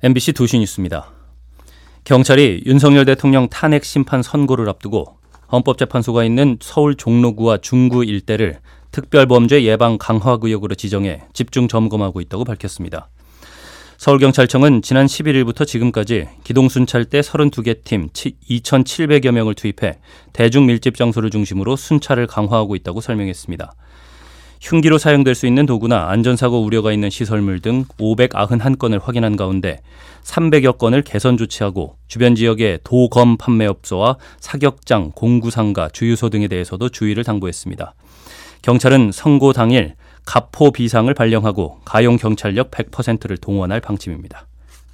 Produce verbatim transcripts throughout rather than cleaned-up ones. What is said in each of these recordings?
엠비씨 두 시 뉴스입니다. 경찰이 윤석열 대통령 탄핵 심판 선고를 앞두고 헌법재판소가 있는 서울 종로구와 중구 일대를 특별범죄 예방 강화 구역으로 지정해 집중 점검하고 있다고 밝혔습니다. 서울경찰청은 지난 십일 일부터 지금까지 기동순찰대 서른두 개 팀 이천칠백여 명을 투입해 대중밀집 장소를 중심으로 순찰을 강화하고 있다고 설명했습니다. 흉기로 사용될 수 있는 도구나 안전사고 우려가 있는 시설물 등 오백구십일 건을 확인한 가운데 삼백여 건을 개선 조치하고 주변 지역의 도검 판매업소와 사격장, 공구상가, 주유소 등에 대해서도 주의를 당부했습니다. 경찰은 선고 당일 가포 비상을 발령하고 가용 경찰력 백 퍼센트를 동원할 방침입니다.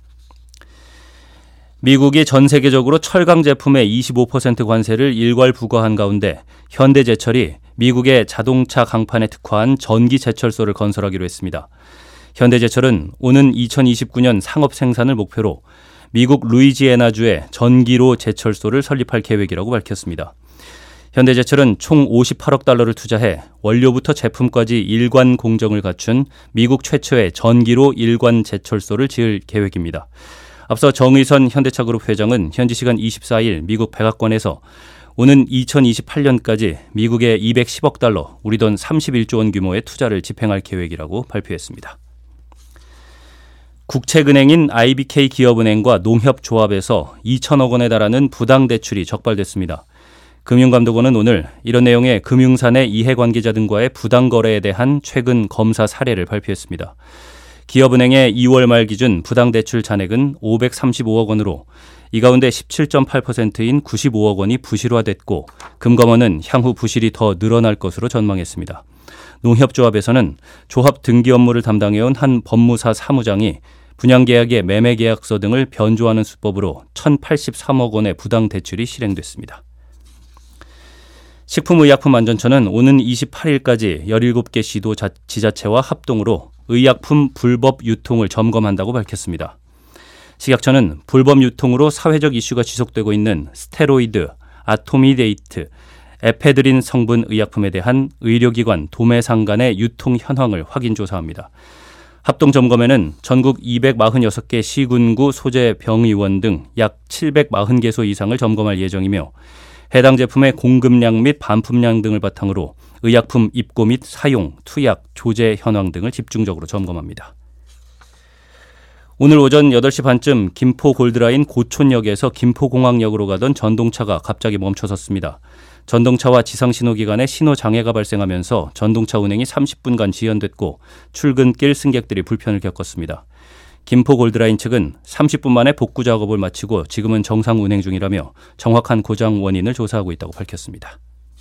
미국이 전 세계적으로 철강 제품의 이십오 퍼센트 관세를 일괄 부과한 가운데 현대제철이 미국의 자동차 강판에 특화한 전기제철소를 건설하기로 했습니다. 현대제철은 오는 이천이십구 년 상업 생산을 목표로 미국 루이지애나주에 전기로 제철소를 설립할 계획이라고 밝혔습니다. 현대제철은 총 오십팔억 달러를 투자해 원료부터 제품까지 일관 공정을 갖춘 미국 최초의 전기로 일관 제철소를 지을 계획입니다. 앞서 정의선 현대차그룹 회장은 현지 시간 이십사 일 미국 백악관에서 오는 이천이십팔 년까지 미국의 이백십억 달러, 우리 돈 삼십일조 원 규모의 투자를 집행할 계획이라고 발표했습니다. 국책은행인 아이비케이 기업은행과 농협조합에서 이천억 원에 달하는 부당대출이 적발됐습니다. 금융감독원은 오늘 이런 내용의 금융사내 이해관계자 등과의 부당거래에 대한 최근 검사 사례를 발표했습니다. 기업은행의 이월 말 기준 부당대출 잔액은 오백삼십오억 원으로 이 가운데 십칠 점 팔 퍼센트인 구십오억 원이 부실화됐고 금감원은 향후 부실이 더 늘어날 것으로 전망했습니다. 농협조합에서는 조합 등기 업무를 담당해온 한 법무사 사무장이 분양계약의 매매계약서 등을 변조하는 수법으로 천팔십삼억 원의 부당대출이 실행됐습니다. 식품의약품안전처는 오는 이십팔 일까지 열일곱 개 시도 지자체와 합동으로 의약품 불법 유통을 점검한다고 밝혔습니다. 식약처는 불법 유통으로 사회적 이슈가 지속되고 있는 스테로이드, 아토미데이트, 에페드린 성분 의약품에 대한 의료기관, 도매상 간의 유통 현황을 확인 조사합니다. 합동점검에는 전국 이백사십육 개 시군구 소재 병의원 등 약 칠백사십 개소 이상을 점검할 예정이며 해당 제품의 공급량 및 반품량 등을 바탕으로 의약품 입고 및 사용, 투약, 조제 현황 등을 집중적으로 점검합니다. 오늘 오전 여덟 시 반쯤 김포 골드라인 고촌역에서 김포공항역으로 가던 전동차가 갑자기 멈춰섰습니다. 전동차와 지상신호 기간에 신호장애가 발생하면서 전동차 운행이 삼십 분간 지연됐고 출근길 승객들이 불편을 겪었습니다. 김포 골드라인 측은 삼십 분 만에 복구 작업을 마치고 지금은 정상 운행 중이라며 정확한 고장 원인을 조사하고 있다고 밝혔습니다.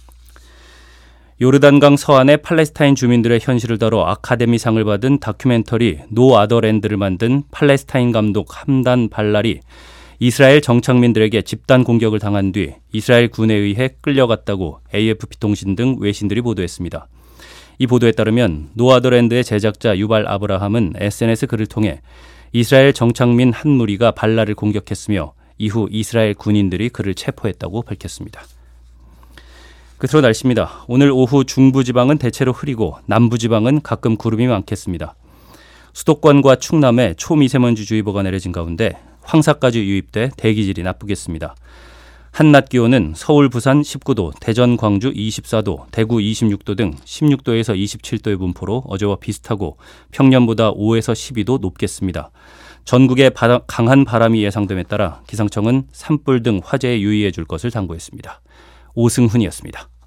요르단강 서안의 팔레스타인 주민들의 현실을 다뤄 아카데미상을 받은 다큐멘터리 노 아더랜드를 만든 팔레스타인 감독 함단 발랄이 이스라엘 정착민들에게 집단 공격을 당한 뒤 이스라엘 군에 의해 끌려갔다고 에이에프피 통신 등 외신들이 보도했습니다. 이 보도에 따르면 노 아더랜드의 제작자 유발 아브라함은 에스엔에스 글을 통해 이스라엘 정착민 한 무리가 발랄을 공격했으며 이후 이스라엘 군인들이 그를 체포했다고 밝혔습니다. 끝으로 날씨입니다. 오늘 오후 중부지방은 대체로 흐리고 남부지방은 가끔 구름이 많겠습니다. 수도권과 충남에 초미세먼지주의보가 내려진 가운데 황사까지 유입돼 대기질이 나쁘겠습니다. 한낮 기온은 서울, 부산 십구 도, 대전, 광주 이십사 도, 대구 이십육 도 등 십육 도에서 이십칠 도의 분포로 어제와 비슷하고 평년보다 오에서 십이 도 높겠습니다. 전국에 바다, 강한 바람이 예상됨에 따라 기상청은 산불 등 화재에 유의해 줄 것을 당부했습니다. 오승훈이었습니다.